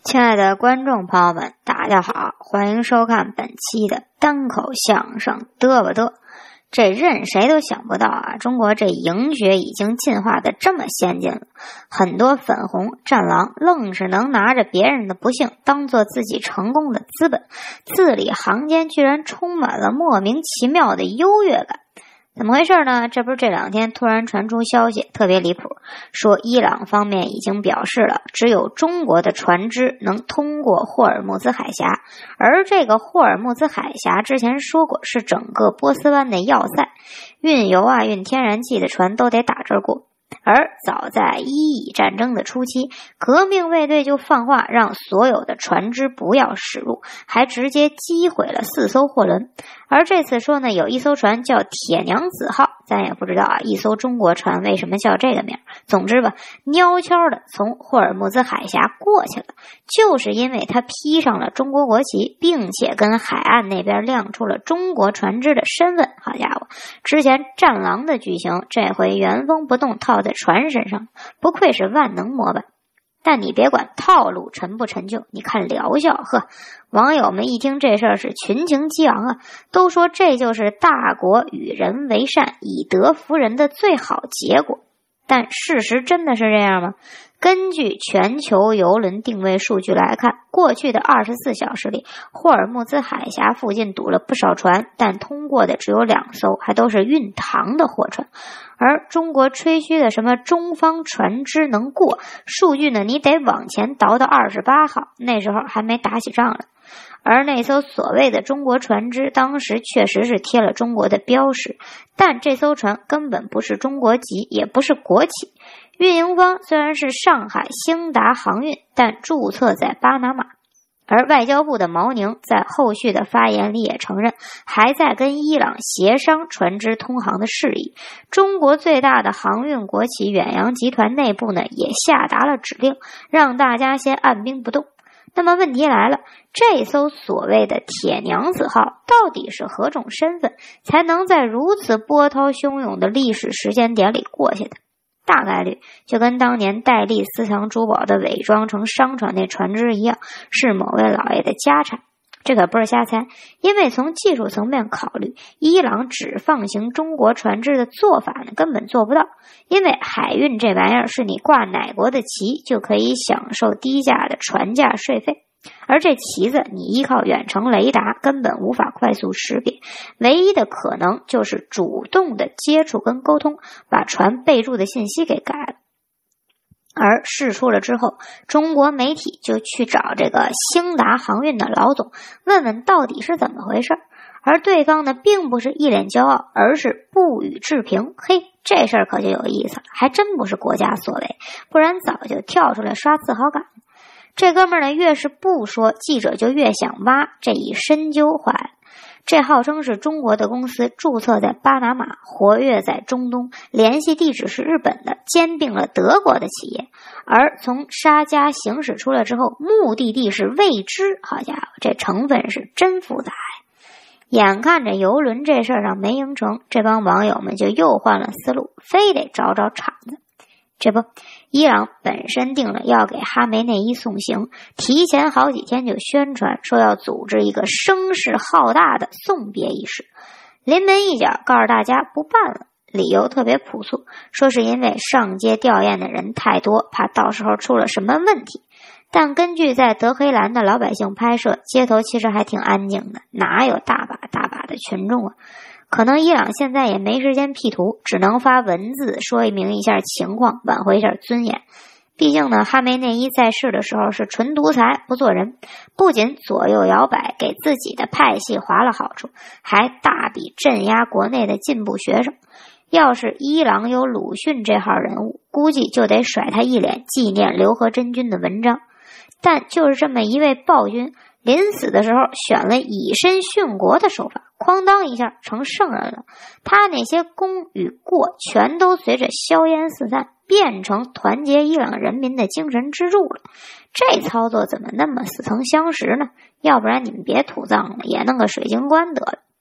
亲爱的观众朋友们，大家好，欢迎收看本期的单口相声嘚吧嘚。这任谁都想不到啊，中国这营学已经进化的这么先进了，很多粉红战狼愣是能拿着别人的不幸当做自己成功的资本，字里行间居然充满了莫名其妙的优越感。怎么回事呢？这不是这两天突然传出消息，特别离谱，说伊朗方面已经表示了，只有中国的船只能通过霍尔木兹海峡，而这个霍尔木兹海峡之前说过是整个波斯湾的要塞，运油啊、运天然气的船都得打这儿过。而早在伊以战争的初期，革命卫队就放话让所有的船只不要驶入，还直接击毁了4艘货轮。而这次说呢，有一艘船叫铁娘子号，咱也不知道啊，一艘中国船为什么叫这个名。总之吧，悄悄的从霍尔木兹海峡过去了，就是因为它披上了中国国旗，并且跟海岸那边亮出了中国船只的身份。好家伙，之前战狼的剧情，这回原封不动套在船身上，不愧是万能模板。但你别管套路陈不陈旧，你看疗效，网友们一听这事儿是群情激昂啊，都说这就是大国与人为善，以德服人的最好结果。但事实真的是这样吗？根据全球邮轮定位数据来看，过去的24小时里，霍尔木兹海峡附近堵了不少船，但通过的只有2艘，还都是运糖的货船。而中国吹嘘的什么中方船只能过，数据呢，你得往前倒到28号，那时候还没打起仗了。而那艘所谓的中国船只当时确实是贴了中国的标识，但这艘船根本不是中国籍，也不是国企。运营方虽然是上海兴达航运，但注册在巴拿马。而外交部的毛宁在后续的发言里也承认，还在跟伊朗协商船只通航的事宜。中国最大的航运国企远洋集团内部呢，也下达了指令，让大家先按兵不动。那么问题来了，这艘所谓的铁娘子号到底是何种身份，才能在如此波涛汹涌的历史时间点里过去的？大概率就跟当年戴笠私藏珠宝的伪装成商船那船只一样，是某位老爷的家产。这可不是瞎猜，因为从技术层面考虑，伊朗只放行中国船只的做法呢，根本做不到。因为海运这玩意儿是你挂哪国的旗就可以享受低价的船价税费，而这旗子你依靠远程雷达根本无法快速识别，唯一的可能就是主动的接触跟沟通，把船备注的信息给改了。而事出了之后，中国媒体就去找这个兴达航运的老总，问问到底是怎么回事。而对方呢，并不是一脸骄傲，而是不予置评。嘿，这事儿可就有意思了，还真不是国家所为，不然早就跳出来刷自豪感了。这哥们儿呢，越是不说，记者就越想挖，这一深究坏了。这号称是中国的公司，注册在巴拿马，活跃在中东，联系地址是日本的，兼并了德国的企业。而从沙加行驶出来之后，目的地是未知。好家伙，这成分是真复杂呀！眼看着邮轮这事儿上没应成，这帮网友们就又换了思路，非得找找场子。这不，伊朗本身定了要给哈梅内伊送行，提前好几天就宣传说要组织一个声势浩大的送别仪式。临门一脚告诉大家不办了，理由特别朴素，说是因为上街吊唁的人太多，怕到时候出了什么问题。但根据在德黑兰的老百姓拍摄，街头其实还挺安静的，哪有大把的群众啊？可能伊朗现在也没时间 P 图，只能发文字说明一下情况，挽回一下尊严。毕竟呢，哈梅内伊在世的时候是纯独裁，不做人，不仅左右摇摆，给自己的派系划了好处，还大笔镇压国内的进步学生。要是伊朗有鲁迅这号人物，估计就得甩他一脸纪念刘和珍君的文章。但就是这么一位暴君，临死的时候选了以身殉国的手法，哐当一下成圣人了。他那些功与过全都随着硝烟四散，变成团结伊朗人民的精神支柱了。这操作怎么那么似曾相识呢？要不然你们别土葬了，也弄个水晶棺得了。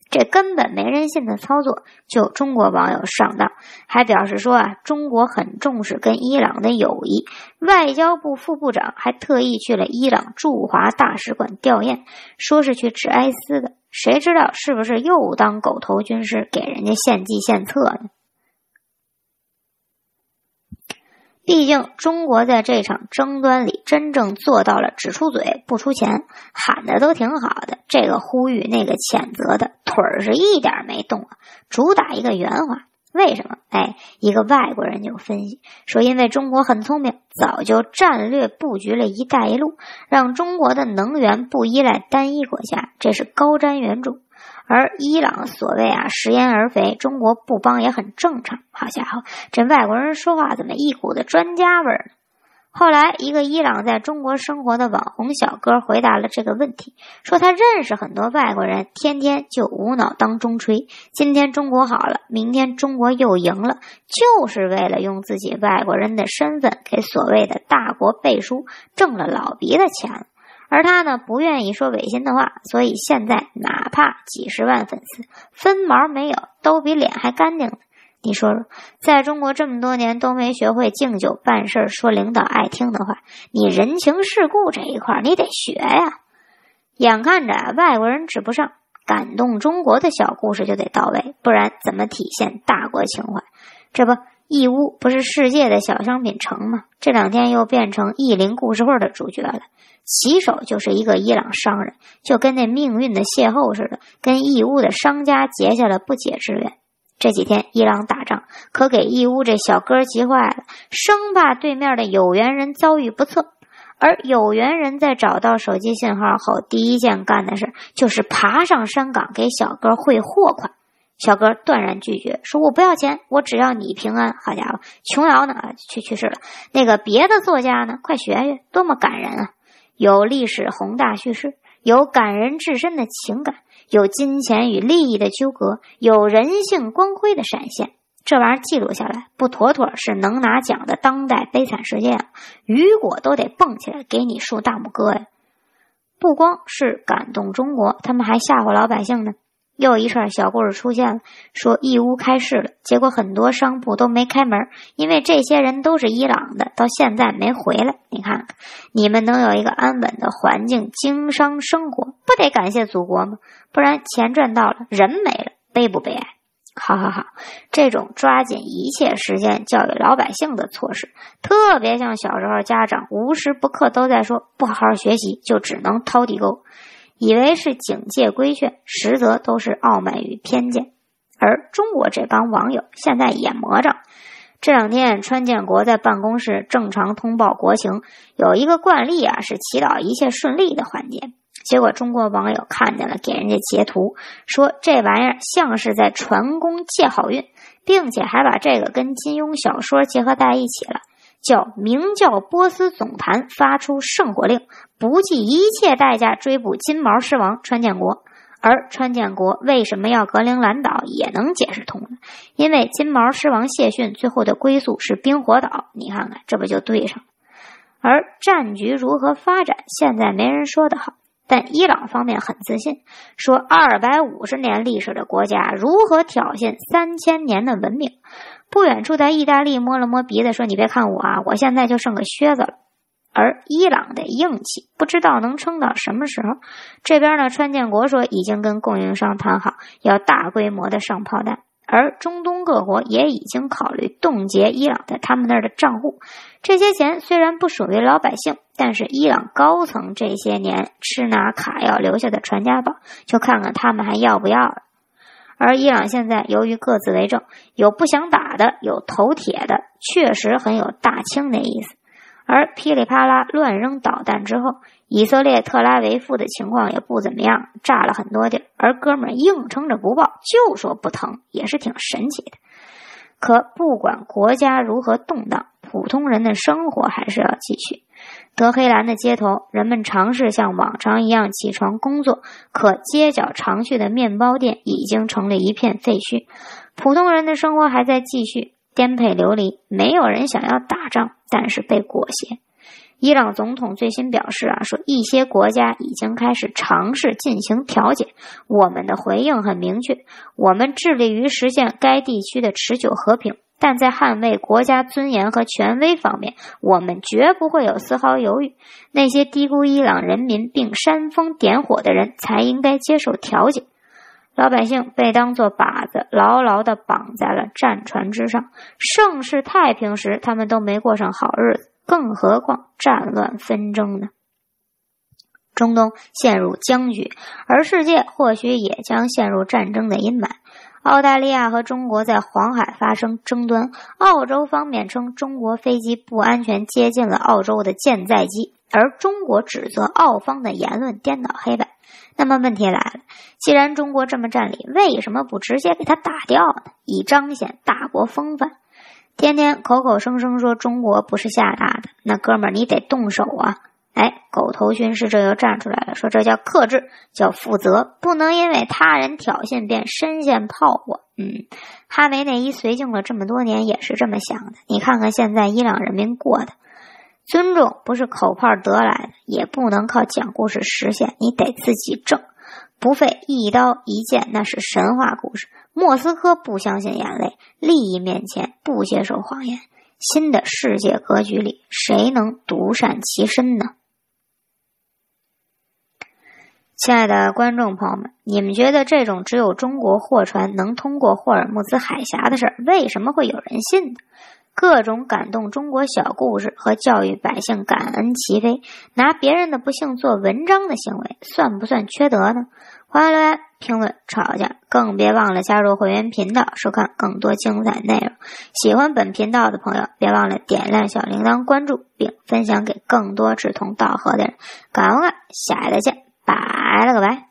这根本没人信的操作，就中国网友上当，还表示说中国很重视跟伊朗的友谊，外交部副部长还特意去了伊朗驻华大使馆吊唁，说是去致哀思的，谁知道是不是又当狗头军师给人家献计献策呢？毕竟中国在这场争端里真正做到了只出嘴不出钱，喊的都挺好的，这个呼吁那个谴责的腿儿是一点没动主打一个圆滑。为什么？一个外国人就分析说，因为中国很聪明，早就战略布局了一带一路，让中国的能源不依赖单一国家，这是高瞻远瞩。而伊朗所谓食言而肥，中国不帮也很正常。好家伙，这外国人说话怎么一股子专家味儿呢？后来一个伊朗在中国生活的网红小哥回答了这个问题，说他认识很多外国人，天天就无脑当中吹，今天中国好了，明天中国又赢了，就是为了用自己外国人的身份给所谓的大国背书，挣了老鼻的钱。而他呢，不愿意说违心的话，所以现在哪怕几十万粉丝，分毛没有，都比脸还干净呢。你说说，在中国这么多年都没学会敬酒办事，说领导爱听的话，你人情世故这一块你得学呀。眼看着外国人指不上，感动中国的小故事就得到位，不然怎么体现大国情怀？这不，义乌不是世界的小商品城吗？这两天又变成意林故事会的主角了。起手就是一个伊朗商人，就跟那命运的邂逅似的，跟义乌的商家结下了不解之缘。这几天伊朗打仗，可给义乌这小哥急坏了，生怕对面的有缘人遭遇不测。而有缘人在找到手机信号后，第一件干的事就是爬上山岗给小哥汇货款。小哥断然拒绝，说我不要钱，我只要你平安。好家伙，琼瑶呢去世了，那个别的作家呢，快学学，多么感人啊！有历史宏大叙事，有感人至深的情感，有金钱与利益的纠葛，有人性光辉的闪现。这玩意儿记录下来，不妥妥是能拿奖的当代悲惨世界啊！雨果都得蹦起来给你竖大拇哥呀！不光是感动中国，他们还吓唬老百姓呢。又一串小故事出现了，说义乌开市了，结果很多商铺都没开门，因为这些人都是伊朗的，到现在没回来。你看看，你们能有一个安稳的环境经商生活，不得感谢祖国吗？不然钱赚到了，人没了，悲不悲哀？好，这种抓紧一切时间教育老百姓的措施，特别像小时候家长无时不刻都在说不好好学习就只能掏地沟，以为是警戒规劝，实则都是傲慢与偏见。而中国这帮网友现在也魔怔。这两天川建国在办公室正常通报国情，有一个惯例是祈祷一切顺利的环节。结果中国网友看见了，给人家截图，说这玩意儿像是在传功借好运，并且还把这个跟金庸小说结合在一起了，叫明教波斯总坛发出圣火令，不计一切代价追捕金毛狮王川建国。而川建国为什么要格陵兰岛也能解释通了，因为金毛狮王谢逊最后的归宿是冰火岛，你看看这不就对上了。而战局如何发展，现在没人说得好，但伊朗方面很自信，说250年历史的国家如何挑衅3000年的文明。不远处在意大利摸了摸鼻子说，你别看我现在就剩个靴子了。而伊朗的硬气不知道能撑到什么时候。这边呢，川建国说已经跟供应商谈好，要大规模的上炮弹，而中东各国也已经考虑冻结伊朗在他们那儿的账户。这些钱虽然不属于老百姓，但是伊朗高层这些年吃拿卡要留下的传家宝，就看看他们还要不要了。而伊朗现在由于各自为政，有不想打的，有头铁的，确实很有大清的意思。而噼里啪啦乱扔导弹之后，以色列特拉维夫的情况也不怎么样，炸了很多地儿，而哥们儿硬撑着不报，就说不疼，也是挺神奇的。可不管国家如何动荡，普通人的生活还是要继续。德黑兰的街头，人们尝试像往常一样起床工作，可街角常去的面包店已经成了一片废墟。普通人的生活还在继续，颠沛流离，没有人想要打仗，但是被裹挟。 伊朗总统最新表示说一些国家已经开始尝试进行调解，我们的回应很明确，我们致力于实现该地区的持久和平，但在捍卫国家尊严和权威方面，我们绝不会有丝毫犹豫。那些低估伊朗人民并煽风点火的人才应该接受调解。老百姓被当作靶子牢牢地绑在了战船之上，盛世太平时他们都没过上好日子，更何况战乱纷争呢？中东陷入僵局，而世界或许也将陷入战争的阴霾。澳大利亚和中国在黄海发生争端，澳洲方面称中国飞机不安全接近了澳洲的舰载机，而中国指责澳方的言论颠倒黑白。那么问题来了，既然中国这么占理，为什么不直接给他打掉呢？以彰显大国风范。天天口口声声说中国不是吓大的，那哥们儿你得动手啊！狗头军师这又站出来了，说这叫克制，叫负责，不能因为他人挑衅便深陷炮火。哈维内伊绥靖了这么多年也是这么想的，你看看现在伊朗人民过的。尊重不是口炮得来的，也不能靠讲故事实现，你得自己挣。不费一刀一剑，那是神话故事。莫斯科不相信眼泪，利益面前不接受谎言。新的世界格局里，谁能独善其身呢？亲爱的观众朋友们，你们觉得这种只有中国货船能通过霍尔木兹海峡的事儿，为什么会有人信呢？各种感动中国小故事和教育百姓感恩齐飞，拿别人的不幸做文章的行为，算不算缺德呢？欢迎留言评论吵架，更别忘了加入会员频道收看更多精彩内容。喜欢本频道的朋友，别忘了点亮小铃铛关注，并分享给更多志同道合的人。感恩，下一再见，拜了个拜。